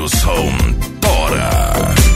do som, Tora.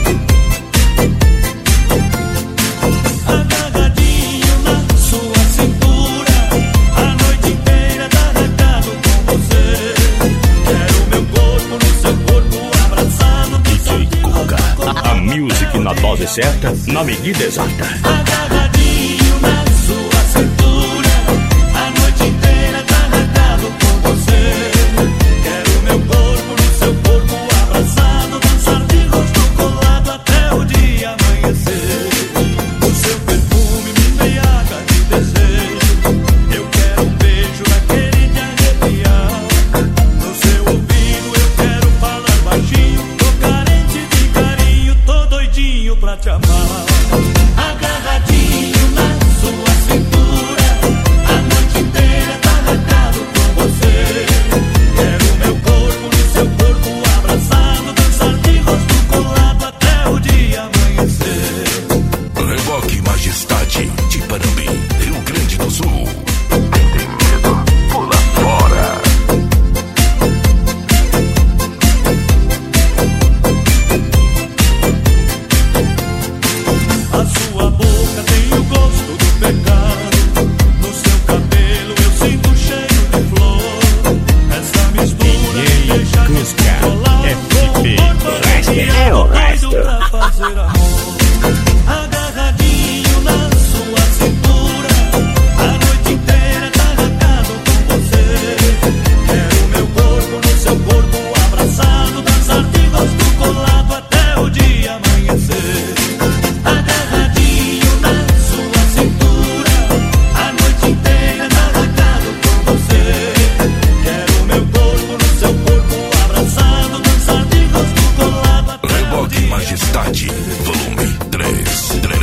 Agarradinho na sua cintura, a noite inteira agarrado com você. Quero meu corpo no seu corpo abraçado. DJ Guga, a music na dose certa, na medida exata. Agarradinho na sua cintura, a noite inteira agarrado com você. Quero meu corpo no seu corpo abraçado, dançar de rosto colado até o dia amanhecer. O seu perfume me embriaga de desejo. Eu quero um beijo daquele de arrepiar. No seu ouvido eu quero falar baixinho. Tô carente de carinho, tô doidinho pra te amar. Agarradinho na sua cintura, a noite inteira agarrado com você. Quero meu corpo no seu corpo abraçado, dançar de rosto colado até o dia amanhecer. Reboque Majestade de Panambi, Rio Grande do Sul. Quem tem medo, pula fora. A sua boca tem o gosto do pecado. No seu cabelo eu sinto o cheiro de flor. Essa mistura me deixa descontrolado. Com o corpo arrepiado, doido pra fazer amor. Agarradinho na sua cintura, a noite inteira agarrado com você. Quero meu corpo no seu corpo abraçado, dançar de rosto colado até o dia amanhecer. Agarradinho na sua cintura, a noite inteira agarrado com você. Quero meu corpo no seu corpo abraçado, dançar de rosto colado até o Reboque dia Majestade, volume 3.